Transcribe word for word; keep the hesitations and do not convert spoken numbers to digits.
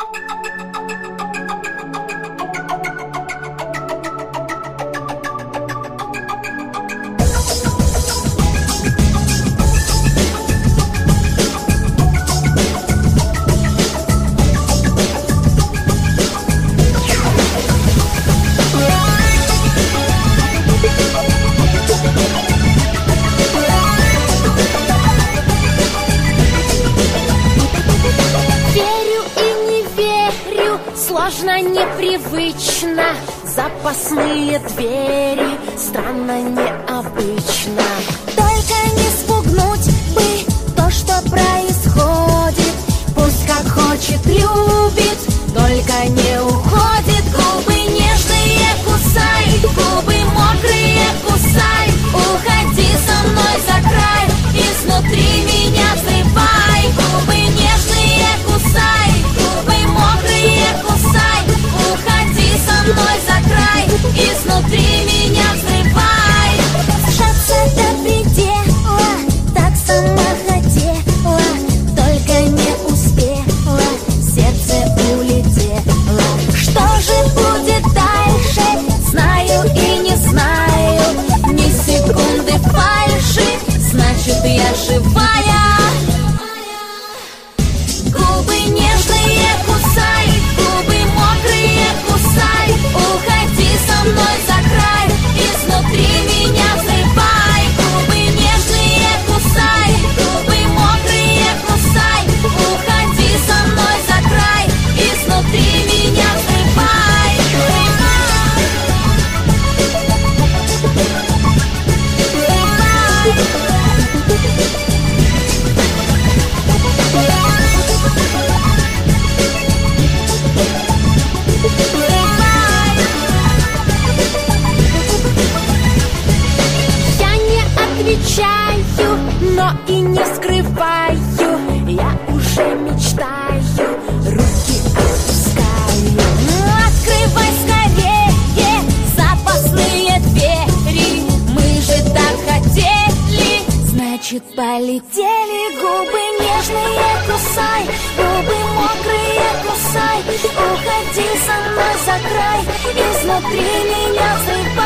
Сложно, непривычно, запасные двери, странно, необычно. Только не спугнуть бы то, что происходит. Пусть как хочет, любит, только не уходит. Губы нежные кусай, губы мокрые кусай. Уходи со мной за край, изнутри меня взрывай. Губы нежные кусай, губы мокрые кусай. Уходи со мной за край, изнутри меня взрывай. Сжаться до предела, так сама хотела, только не успела, сердце улетело. Что же будет дальше, знаю и не знаю. Ни секунды фальши, значит я живая. Губы нежные кусай, губы мокрые кусай. Уходи со мной за край, изнутри меня взрывай. Губы нежные кусай, губы мокрые кусай. Уходи со мной за край, изнутри меня взрывай. Я не отвечаю, но и не скрываю. Я уже мечтаю, руки отпускаю. Открывай скорее запасные двери. Мы же так хотели, значит полетели. Губы нежные кусай, губы мокрые кусай. Уходи со мной за край, изнутри меня взрывай.